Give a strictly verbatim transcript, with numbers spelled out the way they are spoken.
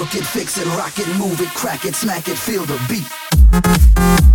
Work it, fix it, rock it, move it, crack it, smack it, feel the beat.